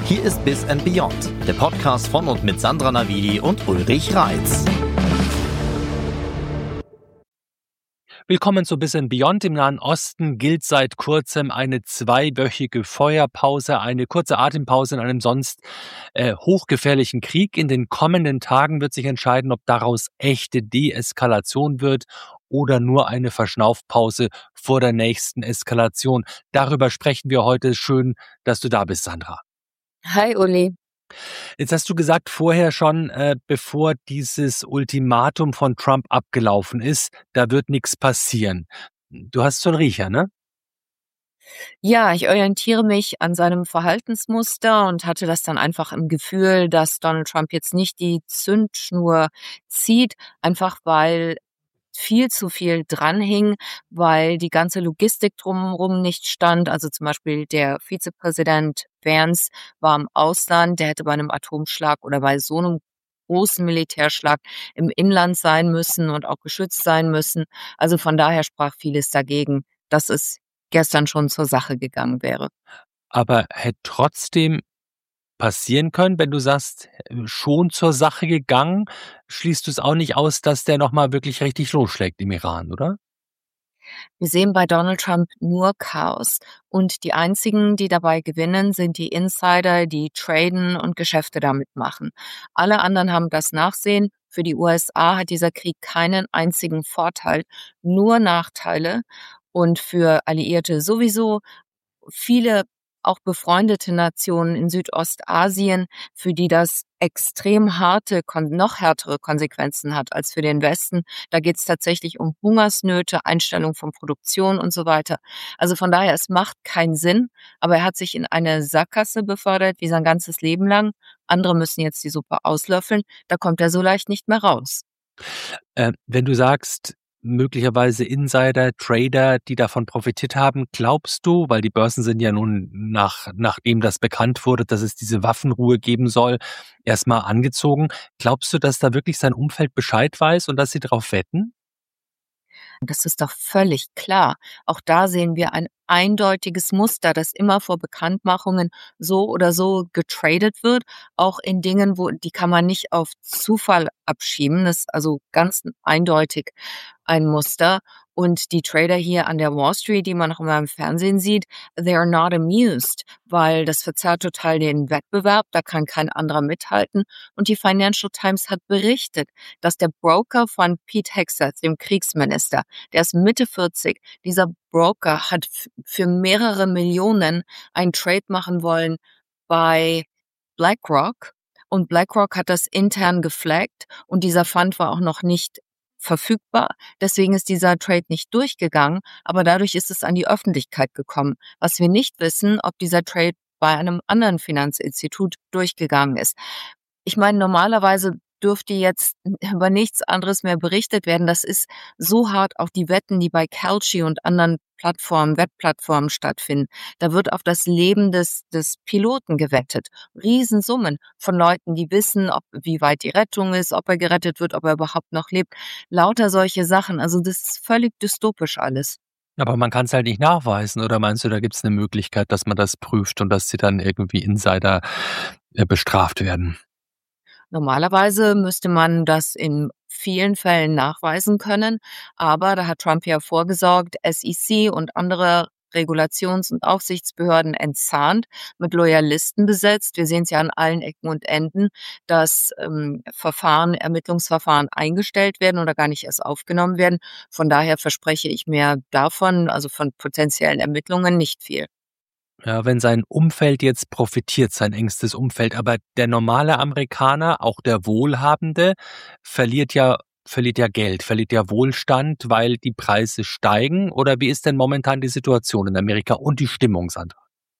Hier ist Biz and Beyond, der Podcast von und mit Sandra Navidi und Ulrich Reitz. Willkommen zu Biz and Beyond. Im Nahen Osten gilt seit kurzem eine 2-wöchige Feuerpause, eine kurze Atempause in einem sonst hochgefährlichen Krieg. In den kommenden Tagen wird sich entscheiden, ob daraus echte Deeskalation wird oder nur eine Verschnaufpause vor der nächsten Eskalation. Darüber sprechen wir heute. Schön, dass du da bist, Sandra. Hi, Uli. Jetzt hast du gesagt vorher schon, bevor dieses Ultimatum von Trump abgelaufen ist, da wird nichts passieren. Du hast so einen Riecher, ne? Ja, ich orientiere mich an seinem Verhaltensmuster und hatte das dann einfach im Gefühl, dass Donald Trump jetzt nicht die Zündschnur zieht, einfach weil viel zu viel dranhing, weil die ganze Logistik drumherum nicht stand. Also zum Beispiel der Vizepräsident Vance war im Ausland, der hätte bei einem Atomschlag oder bei so einem großen Militärschlag im Inland sein müssen und auch geschützt sein müssen. Also von daher sprach vieles dagegen, dass es gestern schon zur Sache gegangen wäre. Aber hätte trotzdem passieren können, wenn du sagst, schon zur Sache gegangen, schließt du es auch nicht aus, dass der noch mal wirklich richtig losschlägt im Iran, oder? Wir sehen bei Donald Trump nur Chaos und die einzigen, die dabei gewinnen, sind die Insider, die traden und Geschäfte damit machen. Alle anderen haben das Nachsehen. Für die USA hat dieser Krieg keinen einzigen Vorteil, nur Nachteile und für Alliierte sowieso. Viele auch befreundete Nationen in Südostasien, für die das extrem harte, noch härtere Konsequenzen hat als für den Westen. Da geht es tatsächlich um Hungersnöte, Einstellung von Produktion und so weiter. Also von daher, es macht keinen Sinn, aber er hat sich in eine Sackgasse befördert, wie sein ganzes Leben lang. Andere müssen jetzt die Suppe auslöffeln. Da kommt er so leicht nicht mehr raus. Wenn du sagst, möglicherweise Insider, Trader, die davon profitiert haben, glaubst du, weil die Börsen sind ja nun nachdem das bekannt wurde, dass es diese Waffenruhe geben soll, erstmal angezogen. Glaubst du, dass da wirklich sein Umfeld Bescheid weiß und dass sie darauf wetten? Das ist doch völlig klar. Auch da sehen wir ein eindeutiges Muster, dass immer vor Bekanntmachungen so oder so getradet wird, auch in Dingen, die kann man nicht auf Zufall abschieben. Das ist also ganz eindeutig ein Muster. Und die Trader hier an der Wall Street, die man auch immer im Fernsehen sieht, they are not amused, weil das verzerrt total den Wettbewerb, da kann kein anderer mithalten. Und die Financial Times hat berichtet, dass der Broker von Pete Hegseth, dem Kriegsminister, der ist Mitte 40, dieser Broker hat für mehrere Millionen einen Trade machen wollen bei BlackRock. Und BlackRock hat das intern geflaggt und dieser Fund war auch noch nicht verfügbar. Deswegen ist dieser Trade nicht durchgegangen, aber dadurch ist es an die Öffentlichkeit gekommen. Was wir nicht wissen, ob dieser Trade bei einem anderen Finanzinstitut durchgegangen ist. Ich meine, normalerweise dürfte jetzt über nichts anderes mehr berichtet werden. Das ist so hart auf die Wetten, die bei Kalshi und anderen Wettplattformen stattfinden. Da wird auf das Leben des Piloten gewettet. Riesensummen von Leuten, die wissen, wie weit die Rettung ist, ob er gerettet wird, ob er überhaupt noch lebt. Lauter solche Sachen. Also das ist völlig dystopisch alles. Aber man kann es halt nicht nachweisen, oder meinst du, da gibt es eine Möglichkeit, dass man das prüft und dass sie dann irgendwie Insider bestraft werden? Normalerweise müsste man das in vielen Fällen nachweisen können, aber da hat Trump ja vorgesorgt, SEC und andere Regulations- und Aufsichtsbehörden entzahnt, mit Loyalisten besetzt. Wir sehen es ja an allen Ecken und Enden, dass Ermittlungsverfahren eingestellt werden oder gar nicht erst aufgenommen werden. Von daher verspreche ich mir davon, also von potenziellen Ermittlungen, nicht viel. Ja, wenn sein Umfeld jetzt profitiert, sein engstes Umfeld, aber der normale Amerikaner, auch der Wohlhabende, verliert ja Geld, verliert ja Wohlstand, weil die Preise steigen. Oder wie ist denn momentan die Situation in Amerika und die Stimmung, Sandra?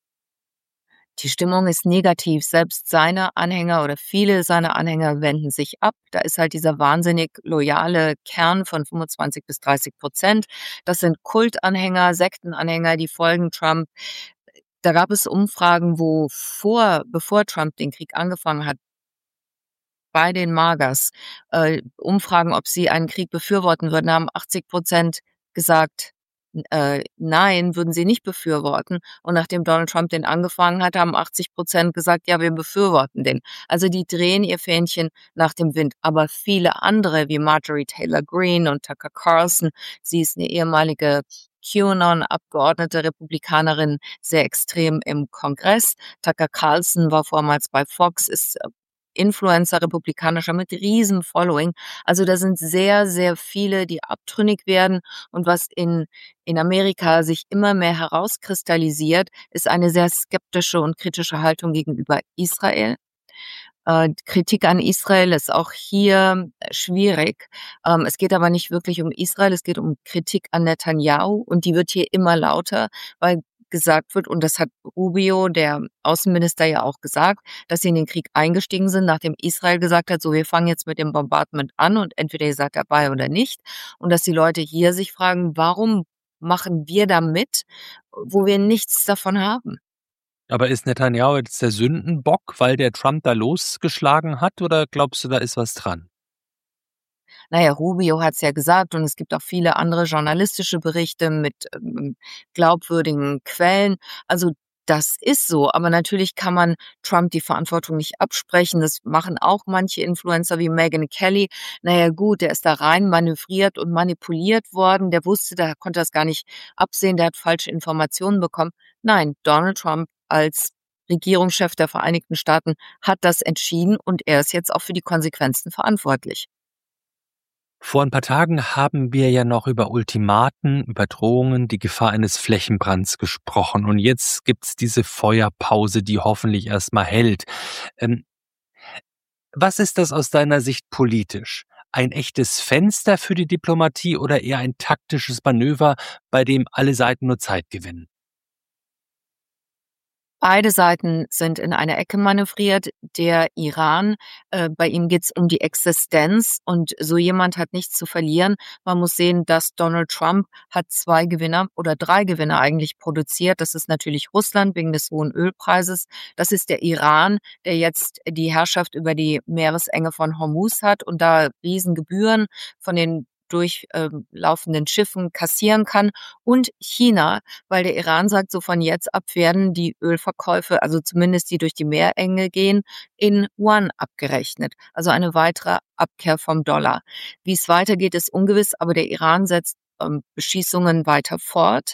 Die Stimmung ist negativ. Selbst seine Anhänger oder viele seiner Anhänger wenden sich ab. Da ist halt dieser wahnsinnig loyale Kern von 25-30%. Das sind Kultanhänger, Sektenanhänger, die folgen Trump. Da gab es Umfragen, bevor Trump den Krieg angefangen hat, bei den MAGAs, Umfragen, ob sie einen Krieg befürworten würden, haben 80% gesagt, nein, würden sie nicht befürworten. Und nachdem Donald Trump den angefangen hat, haben 80% gesagt, ja, wir befürworten den. Also die drehen ihr Fähnchen nach dem Wind. Aber viele andere, wie Marjorie Taylor Greene und Tucker Carlson, sie ist eine ehemalige QAnon-Abgeordnete, Republikanerin, sehr extrem im Kongress. Tucker Carlson war vormals bei Fox, ist Influencer, republikanischer mit riesen Following. Also da sind sehr, sehr viele, die abtrünnig werden. Und was in Amerika sich immer mehr herauskristallisiert, ist eine sehr skeptische und kritische Haltung gegenüber Israel. Kritik an Israel ist auch hier schwierig. Es geht aber nicht wirklich um Israel, es geht um Kritik an Netanyahu und die wird hier immer lauter, weil gesagt wird, und das hat Rubio, der Außenminister, ja auch gesagt, dass sie in den Krieg eingestiegen sind, nachdem Israel gesagt hat, so, wir fangen jetzt mit dem Bombardment an und entweder ihr seid dabei oder nicht. Und dass die Leute hier sich fragen, warum machen wir da mit, wo wir nichts davon haben? Aber ist Netanyahu jetzt der Sündenbock, weil der Trump da losgeschlagen hat, oder glaubst du, da ist was dran? Naja, Rubio hat's ja gesagt und es gibt auch viele andere journalistische Berichte mit glaubwürdigen Quellen. Also das ist so, aber natürlich kann man Trump die Verantwortung nicht absprechen. Das machen auch manche Influencer wie Megyn Kelly. Naja gut, der ist da rein manövriert und manipuliert worden. Der wusste, der konnte das gar nicht absehen, der hat falsche Informationen bekommen. Nein, Donald Trump als Regierungschef der Vereinigten Staaten hat das entschieden und er ist jetzt auch für die Konsequenzen verantwortlich. Vor ein paar Tagen haben wir ja noch über Ultimaten, über Drohungen, die Gefahr eines Flächenbrands gesprochen. Und jetzt gibt's diese Feuerpause, die hoffentlich erstmal hält. Ähm, Was ist das aus deiner Sicht politisch? Ein echtes Fenster für die Diplomatie oder eher ein taktisches Manöver, bei dem alle Seiten nur Zeit gewinnen? Beide Seiten sind in eine Ecke manövriert. Der Iran, bei ihm geht's um die Existenz und so jemand hat nichts zu verlieren. Man muss sehen, dass Donald Trump hat 2 Gewinner oder 3 Gewinner eigentlich produziert. Das ist natürlich Russland wegen des hohen Ölpreises. Das ist der Iran, der jetzt die Herrschaft über die Meeresenge von Hormuz hat und da Riesengebühren von den durchlaufenden Schiffen kassieren kann. Und China, weil der Iran sagt, so von jetzt ab werden die Ölverkäufe, also zumindest die durch die Meerenge gehen, in Yuan abgerechnet. Also eine weitere Abkehr vom Dollar. Wie es weitergeht, ist ungewiss, aber der Iran setzt Beschießungen weiter fort.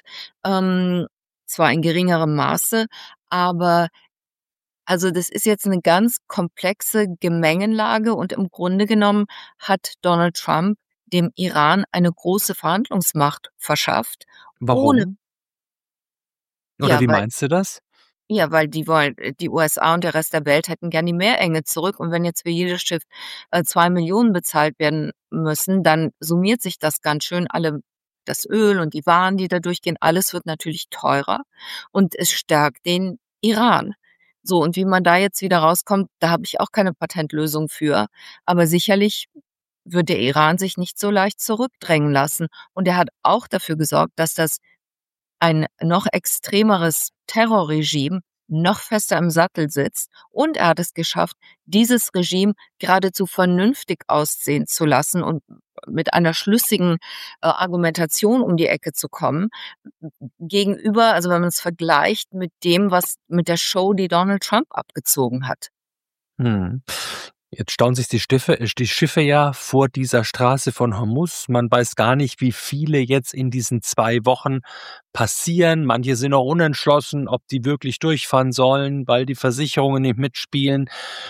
Zwar in geringerem Maße, aber also das ist jetzt eine ganz komplexe Gemengenlage und im Grunde genommen hat Donald Trump dem Iran eine große Verhandlungsmacht verschafft, ohne Warum? Oder ja, wie weil meinst du das? die USA und der Rest der Welt hätten gern die Meerenge zurück und wenn jetzt für jedes Schiff 2 Millionen bezahlt werden müssen, dann summiert sich das ganz schön. Das Öl und die Waren, die da durchgehen, alles wird natürlich teurer und es stärkt den Iran. So, und wie man da jetzt wieder rauskommt, da habe ich auch keine Patentlösung für. Aber sicherlich wird der Iran sich nicht so leicht zurückdrängen lassen. Und er hat auch dafür gesorgt, dass das ein noch extremeres Terrorregime noch fester im Sattel sitzt. Und er hat es geschafft, dieses Regime geradezu vernünftig aussehen zu lassen und mit einer schlüssigen Argumentation um die Ecke zu kommen. Gegenüber, also wenn man es vergleicht mit dem, was mit der Show, die Donald Trump abgezogen hat. Mhm. Jetzt stauen sich die Schiffe ja vor dieser Straße von Hormuz. Man weiß gar nicht, wie viele jetzt in diesen 2 Wochen passieren. Manche sind noch unentschlossen, ob die wirklich durchfahren sollen, weil die Versicherungen nicht mitspielen.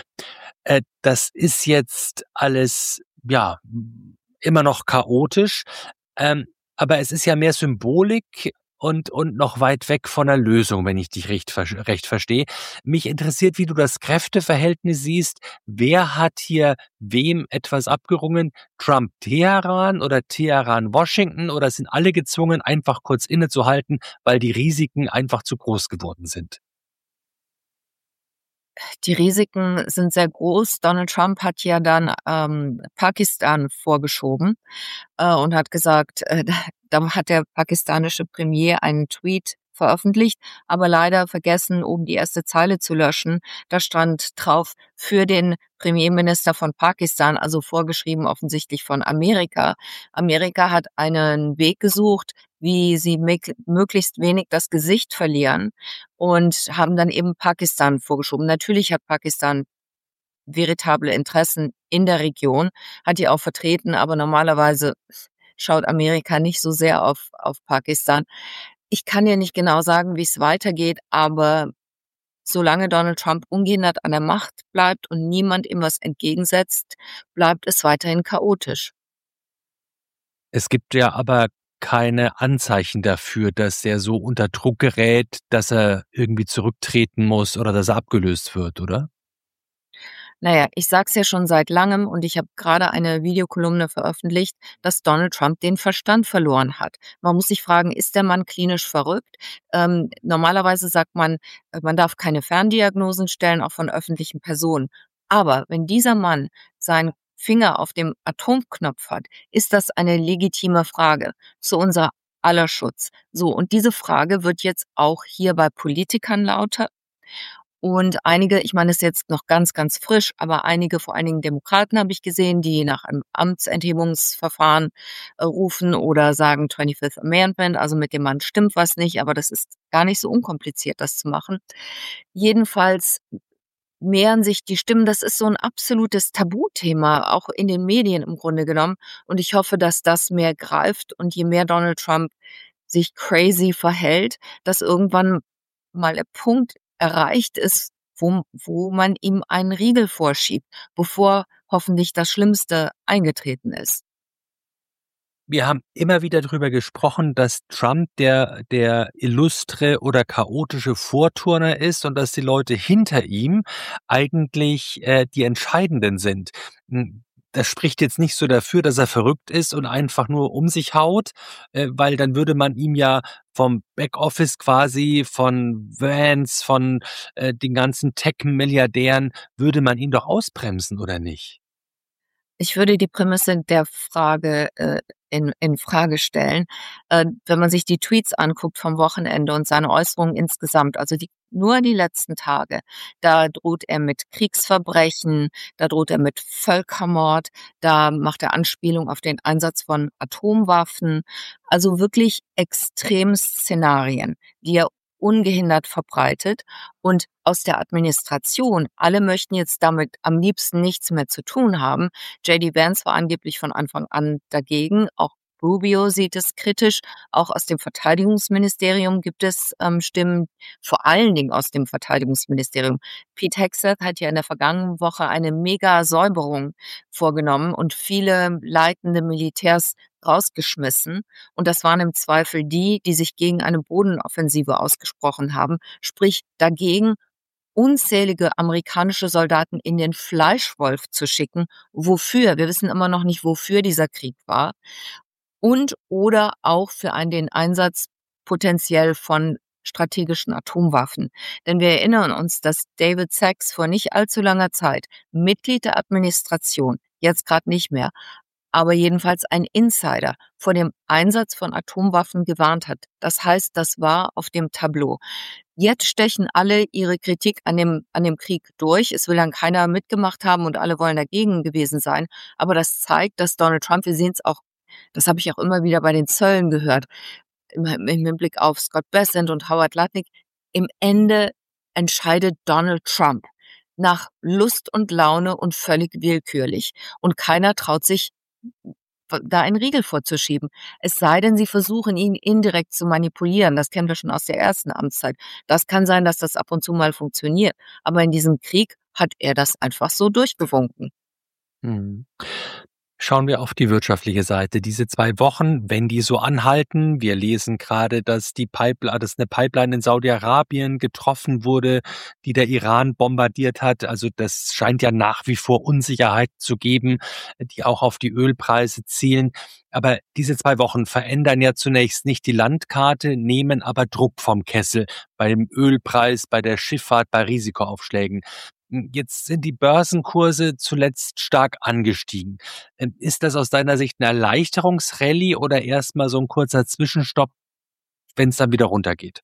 Das ist jetzt alles, ja, immer noch chaotisch. Aber es ist ja mehr Symbolik und noch weit weg von der Lösung, wenn ich dich recht verstehe. Mich interessiert, wie du das Kräfteverhältnis siehst. Wer hat hier wem etwas abgerungen? Trump Teheran oder Teheran Washington, oder sind alle gezwungen, einfach kurz innezuhalten, weil die Risiken einfach zu groß geworden sind? Die Risiken sind sehr groß. Donald Trump hat ja dann Pakistan vorgeschoben und hat gesagt, da hat der pakistanische Premier einen Tweet veröffentlicht, aber leider vergessen, oben die erste Zeile zu löschen. Da stand drauf, für den Premierminister von Pakistan, also vorgeschrieben offensichtlich von Amerika. Amerika hat einen Weg gesucht, wie sie möglichst wenig das Gesicht verlieren und haben dann eben Pakistan vorgeschoben. Natürlich hat Pakistan veritable Interessen in der Region, hat die auch vertreten, aber normalerweise schaut Amerika nicht so sehr auf Pakistan. Ich kann dir nicht genau sagen, wie es weitergeht, aber solange Donald Trump ungehindert an der Macht bleibt und niemand ihm was entgegensetzt, bleibt es weiterhin chaotisch. Es gibt ja aber keine Anzeichen dafür, dass er so unter Druck gerät, dass er irgendwie zurücktreten muss oder dass er abgelöst wird, oder? Naja, ich sag's ja schon seit langem und ich habe gerade eine Videokolumne veröffentlicht, dass Donald Trump den Verstand verloren hat. Man muss sich fragen, ist der Mann klinisch verrückt? Normalerweise sagt man, man darf keine Ferndiagnosen stellen, auch von öffentlichen Personen. Aber wenn dieser Mann seinen Finger auf dem Atomknopf hat, ist das eine legitime Frage zu unser aller Schutz. So, und diese Frage wird jetzt auch hier bei Politikern lauter. Und einige, ich meine, es ist jetzt noch ganz, ganz frisch, aber einige, vor allen Dingen Demokraten habe ich gesehen, die nach einem Amtsenthebungsverfahren rufen oder sagen 25th Amendment, also mit dem Mann stimmt was nicht, aber das ist gar nicht so unkompliziert, das zu machen. Jedenfalls mehren sich die Stimmen. Das ist so ein absolutes Tabuthema, auch in den Medien im Grunde genommen. Und ich hoffe, dass das mehr greift und je mehr Donald Trump sich crazy verhält, dass irgendwann mal der Punkt erreicht ist, wo man ihm einen Riegel vorschiebt, bevor hoffentlich das Schlimmste eingetreten ist. Wir haben immer wieder darüber gesprochen, dass Trump der illustre oder chaotische Vorturner ist und dass die Leute hinter ihm eigentlich, die Entscheidenden sind. Das spricht jetzt nicht so dafür, dass er verrückt ist und einfach nur um sich haut, weil dann würde man ihm ja vom Backoffice quasi, von Vance, von, den ganzen Tech-Milliardären würde man ihn doch ausbremsen, oder nicht? Ich würde die Prämisse der Frage in Frage stellen. Wenn man sich die Tweets anguckt vom Wochenende und seine Äußerungen insgesamt, also nur die letzten Tage, da droht er mit Kriegsverbrechen, da droht er mit Völkermord, da macht er Anspielung auf den Einsatz von Atomwaffen, also wirklich Extremszenarien, die er ungehindert verbreitet. Und aus der Administration, alle möchten jetzt damit am liebsten nichts mehr zu tun haben. JD Vance war angeblich von Anfang an dagegen. Auch Rubio sieht es kritisch. Auch aus dem Verteidigungsministerium gibt es Stimmen, vor allen Dingen aus dem Verteidigungsministerium. Pete Hegseth hat ja in der vergangenen Woche eine Mega-Säuberung vorgenommen und viele leitende Militärs rausgeschmissen. Und das waren im Zweifel die sich gegen eine Bodenoffensive ausgesprochen haben, sprich dagegen, unzählige amerikanische Soldaten in den Fleischwolf zu schicken. Wofür? Wir wissen immer noch nicht, wofür dieser Krieg war. Und oder auch für den Einsatz potenziell von strategischen Atomwaffen. Denn wir erinnern uns, dass David Sachs vor nicht allzu langer Zeit Mitglied der Administration, jetzt gerade nicht mehr, aber jedenfalls ein Insider vor dem Einsatz von Atomwaffen gewarnt hat. Das heißt, das war auf dem Tableau. Jetzt stechen alle ihre Kritik an dem Krieg durch. Es will dann keiner mitgemacht haben und alle wollen dagegen gewesen sein. Aber das zeigt, dass Donald Trump, wir sehen es auch, das habe ich auch immer wieder bei den Zöllen gehört, im Hinblick auf Scott Bessent und Howard Lutnick, im Ende entscheidet Donald Trump nach Lust und Laune und völlig willkürlich. Und keiner traut sich, da einen Riegel vorzuschieben. Es sei denn, sie versuchen, ihn indirekt zu manipulieren. Das kennen wir schon aus der ersten Amtszeit. Das kann sein, dass das ab und zu mal funktioniert. Aber in diesem Krieg hat er das einfach so durchgewunken. Mhm. Schauen wir auf die wirtschaftliche Seite. Diese 2 Wochen, wenn die so anhalten, wir lesen gerade, dass dass eine Pipeline in Saudi-Arabien getroffen wurde, die der Iran bombardiert hat. Also das scheint ja nach wie vor Unsicherheit zu geben, die auch auf die Ölpreise zielen. Aber diese 2 Wochen verändern ja zunächst nicht die Landkarte, nehmen aber Druck vom Kessel beim Ölpreis, bei der Schifffahrt, bei Risikoaufschlägen. Jetzt sind die Börsenkurse zuletzt stark angestiegen. Ist das aus deiner Sicht eine Erleichterungsrallye oder erstmal so ein kurzer Zwischenstopp, wenn es dann wieder runtergeht?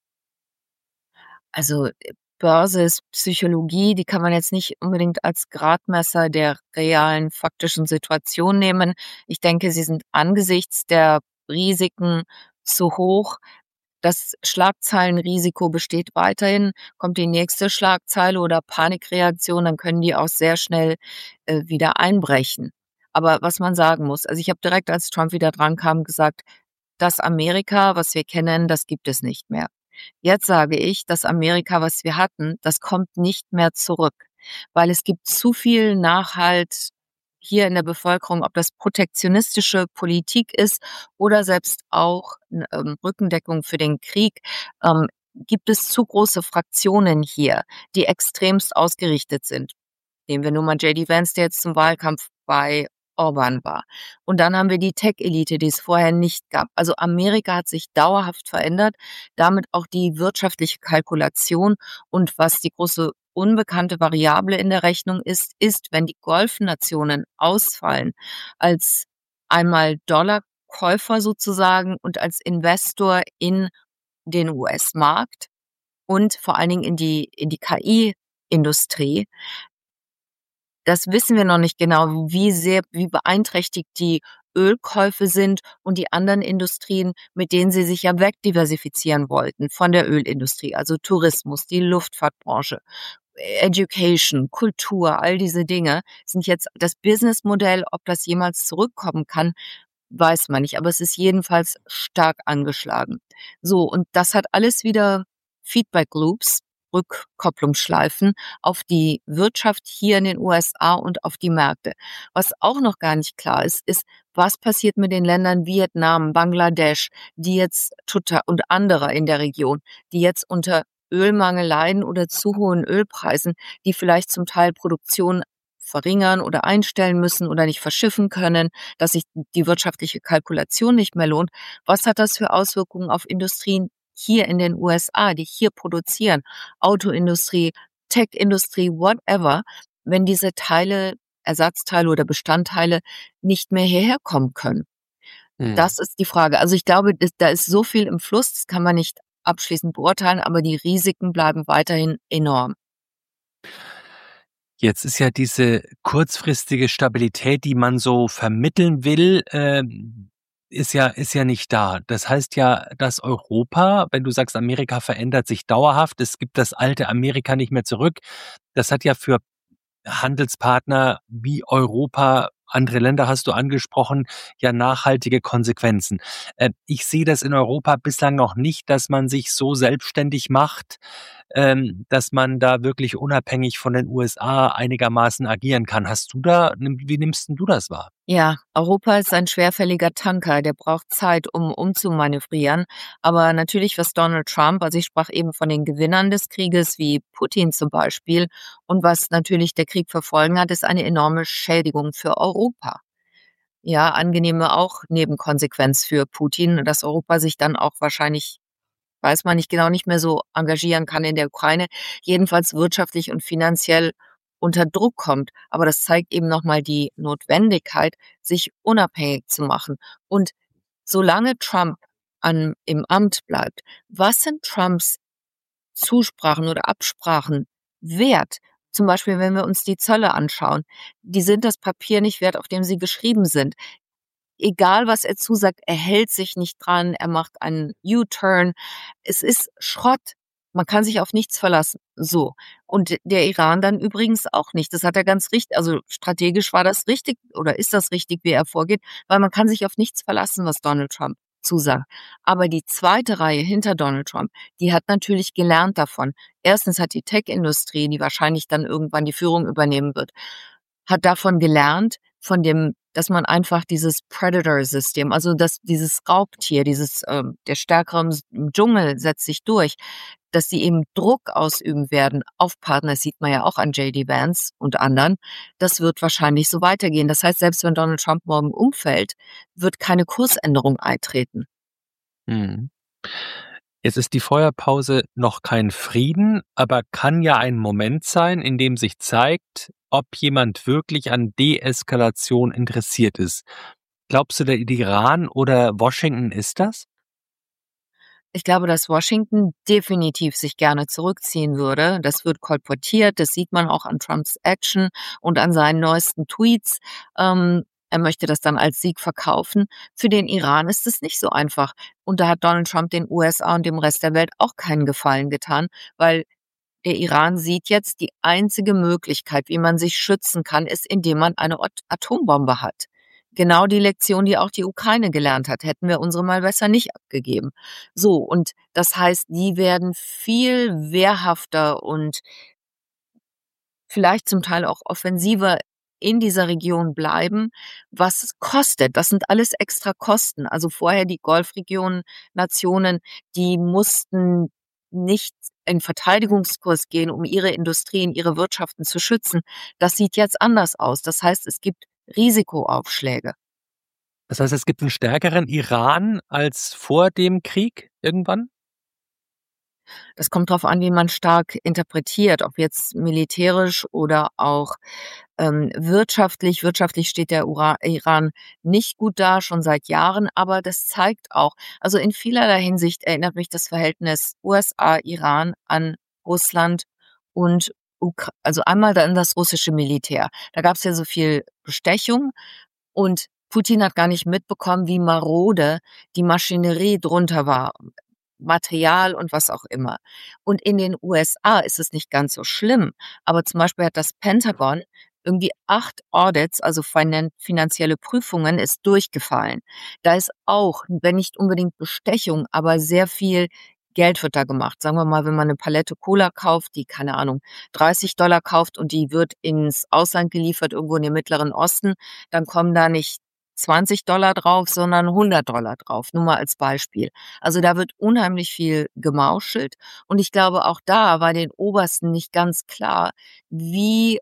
Also Börse ist Psychologie, die kann man jetzt nicht unbedingt als Gradmesser der realen faktischen Situation nehmen. Ich denke, sie sind angesichts der Risiken zu hoch. Das Schlagzeilenrisiko besteht weiterhin. Kommt die nächste Schlagzeile oder Panikreaktion, dann können die auch sehr schnell wieder einbrechen. Aber was man sagen muss, also ich habe direkt, als Trump wieder dran kam, gesagt, das Amerika, was wir kennen, das gibt es nicht mehr. Jetzt sage ich, das Amerika, was wir hatten, das kommt nicht mehr zurück, weil es gibt zu viel Nachhalt hier in der Bevölkerung, ob das protektionistische Politik ist oder selbst auch Rückendeckung für den Krieg, gibt es zu große Fraktionen hier, die extremst ausgerichtet sind. Nehmen wir nur mal JD Vance, der jetzt zum Wahlkampf bei Orban war. Und dann haben wir die Tech-Elite, die es vorher nicht gab. Also Amerika hat sich dauerhaft verändert, damit auch die wirtschaftliche Kalkulation. Und was die große unbekannte Variable in der Rechnung ist, wenn die Golfnationen ausfallen, als einmal Dollarkäufer sozusagen und als Investor in den US-Markt und vor allen Dingen in die KI-Industrie. Das wissen wir noch nicht genau, wie beeinträchtigt die Ölkäufe sind und die anderen Industrien, mit denen sie sich ja wegdiversifizieren wollten von der Ölindustrie, also Tourismus, die Luftfahrtbranche, Education, Kultur, all diese Dinge sind jetzt das Businessmodell. Ob das jemals zurückkommen kann, weiß man nicht, aber es ist jedenfalls stark angeschlagen. So, und das hat alles wieder Feedback Loops, Rückkopplungsschleifen auf die Wirtschaft hier in den USA und auf die Märkte. Was auch noch gar nicht klar ist, was passiert mit den Ländern Vietnam, Bangladesch, die jetzt total und andere in der Region, die jetzt unter Ölmangel leiden oder zu hohen Ölpreisen, die vielleicht zum Teil Produktion verringern oder einstellen müssen oder nicht verschiffen können, dass sich die wirtschaftliche Kalkulation nicht mehr lohnt. Was hat das für Auswirkungen auf Industrien hier in den USA, die hier produzieren? Autoindustrie, Tech-Industrie, whatever, wenn diese Teile, Ersatzteile oder Bestandteile nicht mehr hierher kommen können. Mhm. Das ist die Frage. Also ich glaube, da ist so viel im Fluss, das kann man nicht abschließend beurteilen, aber die Risiken bleiben weiterhin enorm. Jetzt ist ja diese kurzfristige Stabilität, die man so vermitteln will, ist ja nicht da. Das heißt ja, dass Europa, wenn du sagst, Amerika verändert sich dauerhaft, es gibt das alte Amerika nicht mehr zurück. Das hat ja für Handelspartner wie Europa, andere Länder hast du angesprochen, ja nachhaltige Konsequenzen. Ich sehe das in Europa bislang noch nicht, dass man sich so selbstständig macht, dass man da wirklich unabhängig von den USA einigermaßen agieren kann. Wie nimmst 'n du das wahr? Ja, Europa ist ein schwerfälliger Tanker, der braucht Zeit, um umzumanövrieren. Aber natürlich, was Donald Trump, also ich sprach eben von den Gewinnern des Krieges, wie Putin zum Beispiel, und was natürlich der Krieg für Folgen hat, ist eine enorme Schädigung für Europa. Ja, angenehme auch Nebenkonsequenz für Putin, dass Europa sich dann auch wahrscheinlich, weiß man nicht genau, nicht mehr so engagieren kann in der Ukraine, jedenfalls wirtschaftlich und finanziell unter Druck kommt. Aber das zeigt eben nochmal die Notwendigkeit, sich unabhängig zu machen. Und solange Trump im Amt bleibt, was sind Trumps Zusprachen oder Absprachen wert? Zum Beispiel, wenn wir uns die Zölle anschauen, die sind das Papier nicht wert, auf dem sie geschrieben sind. Egal, was er zusagt, er hält sich nicht dran, er macht einen U-Turn. Es ist Schrott. Man kann sich auf nichts verlassen. So. Und der Iran dann übrigens auch nicht. Das hat er ganz richtig, also strategisch war das richtig oder ist das richtig, wie er vorgeht, weil man kann sich auf nichts verlassen, was Donald Trump zusagt. Aber die zweite Reihe hinter Donald Trump, die hat natürlich gelernt davon. Erstens hat die Tech-Industrie, die wahrscheinlich dann irgendwann die Führung übernehmen wird, hat davon gelernt, dass man einfach dieses Predator-System, also dieses Raubtier, der Stärkere im Dschungel setzt sich durch, dass sie eben Druck ausüben werden auf Partner, das sieht man ja auch an JD Vance und anderen. Das wird wahrscheinlich so weitergehen. Das heißt, selbst wenn Donald Trump morgen umfällt, wird keine Kursänderung eintreten. Mhm. Jetzt ist die Feuerpause noch kein Frieden, aber kann ja ein Moment sein, in dem sich zeigt, ob jemand wirklich an Deeskalation interessiert ist. Glaubst du, der Iran oder Washington ist das? Ich glaube, dass Washington definitiv sich gerne zurückziehen würde. Das wird kolportiert, das sieht man auch an Trumps Action und an seinen neuesten Tweets. Er möchte das dann als Sieg verkaufen. Für den Iran ist es nicht so einfach. Und da hat Donald Trump den USA und dem Rest der Welt auch keinen Gefallen getan, weil der Iran sieht jetzt, die einzige Möglichkeit, wie man sich schützen kann, ist, indem man eine Atombombe hat. Genau die Lektion, die auch die Ukraine gelernt hat, hätten wir unsere mal besser nicht abgegeben. So, und das heißt, die werden viel wehrhafter und vielleicht zum Teil auch offensiver in dieser Region bleiben, was es kostet. Das sind alles extra Kosten. Also vorher die Golfregionen, Nationen, die mussten nicht in Verteidigungskurs gehen, um ihre Industrien, ihre Wirtschaften zu schützen. Das sieht jetzt anders aus. Das heißt, es gibt Risikoaufschläge. Das heißt, es gibt einen stärkeren Iran als vor dem Krieg irgendwann? Das kommt darauf an, wie man stark interpretiert, ob jetzt militärisch oder auch wirtschaftlich. Wirtschaftlich steht der Iran nicht gut da, schon seit Jahren, aber das zeigt auch, also in vielerlei Hinsicht erinnert mich das Verhältnis USA-Iran an Russland und also einmal an das russische Militär. Da gab es ja so viel Bestechung und Putin hat gar nicht mitbekommen, wie marode die Maschinerie drunter war. Material und was auch immer. Und in den USA ist es nicht ganz so schlimm, aber zum Beispiel hat das Pentagon irgendwie 8 Audits, also finanzielle Prüfungen, ist durchgefallen. Da ist auch, wenn nicht unbedingt Bestechung, aber sehr viel Geld wird da gemacht. Sagen wir mal, wenn man eine Palette Cola kauft, die, keine Ahnung, $30 kauft und die wird ins Ausland geliefert, irgendwo in den Mittleren Osten, dann kommen da nicht $20 drauf, sondern $100 drauf, nur mal als Beispiel. Also da wird unheimlich viel gemauschelt und ich glaube, auch da war den Obersten nicht ganz klar, wie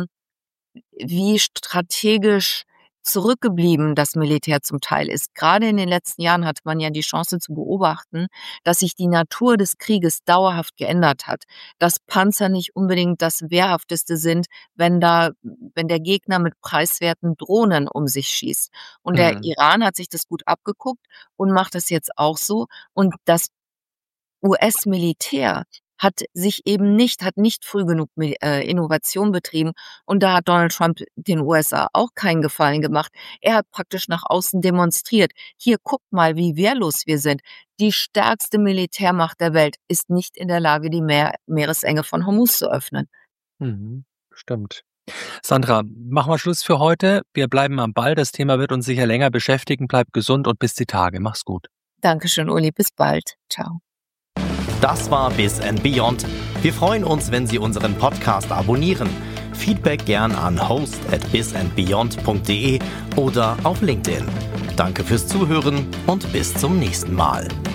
strategisch zurückgeblieben das Militär zum Teil ist. Gerade in den letzten Jahren hatte man ja die Chance zu beobachten, dass sich die Natur des Krieges dauerhaft geändert hat. Dass Panzer nicht unbedingt das Wehrhafteste sind, wenn der Gegner mit preiswerten Drohnen um sich schießt. Und der Iran hat sich das gut abgeguckt und macht das jetzt auch so. Und das US-Militär hat nicht früh genug Innovation betrieben. Und da hat Donald Trump den USA auch keinen Gefallen gemacht. Er hat praktisch nach außen demonstriert. Hier, guckt mal, wie wehrlos wir sind. Die stärkste Militärmacht der Welt ist nicht in der Lage, die Meeresenge von Hormuz zu öffnen. Stimmt. Sandra, machen wir Schluss für heute. Wir bleiben am Ball. Das Thema wird uns sicher länger beschäftigen. Bleib gesund und bis die Tage. Mach's gut. Dankeschön, Uli. Bis bald. Ciao. Das war Biz & Beyond. Wir freuen uns, wenn Sie unseren Podcast abonnieren. Feedback gern an host@bizandbeyond.de oder auf LinkedIn. Danke fürs Zuhören und bis zum nächsten Mal.